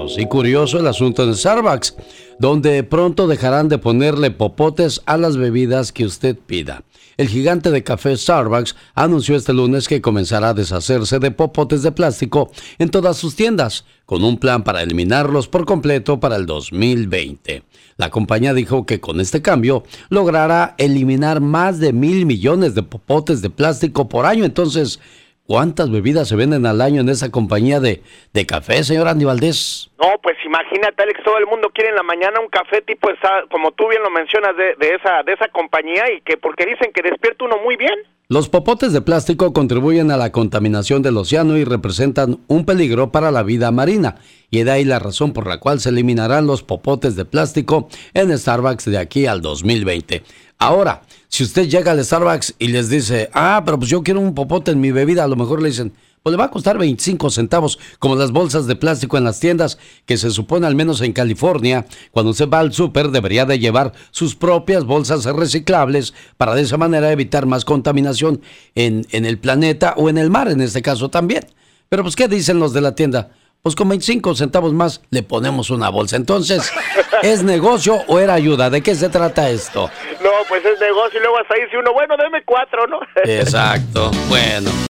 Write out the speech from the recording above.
kilómetros. Y curioso el asunto en Starbucks, donde pronto dejarán de ponerle popotes a las bebidas que usted pida. El gigante de café Starbucks anunció este lunes que comenzará a deshacerse de popotes de plástico en todas sus tiendas, con un plan para eliminarlos por completo para el 2020. La compañía dijo que con este cambio logrará eliminar más de 1,000 millones de popotes de plástico por año. Entonces, ¿cuántas bebidas se venden al año en esa compañía de café, señor Andy Valdés? No, pues imagínate, Alex, todo el mundo quiere en la mañana un café tipo, como tú bien lo mencionas, de esa compañía, y que porque dicen que despierta uno muy bien. Los popotes de plástico contribuyen a la contaminación del océano y representan un peligro para la vida marina. Y de ahí la razón por la cual se eliminarán los popotes de plástico en Starbucks de aquí al 2020. Ahora, si usted llega al Starbucks y les dice, pero pues yo quiero un popote en mi bebida, a lo mejor le dicen, pues le va a costar 25 centavos, como las bolsas de plástico en las tiendas, que se supone, al menos en California, cuando usted va al súper debería de llevar sus propias bolsas reciclables para de esa manera evitar más contaminación en el planeta o en el mar, en este caso también. Pero pues, ¿qué dicen los de la tienda? Pues con 25 centavos más le ponemos una bolsa. Entonces, ¿es negocio o era ayuda? ¿De qué se trata esto? No, pues es negocio, y luego hasta ahí dice uno, bueno, deme 4, ¿no? Exacto, bueno.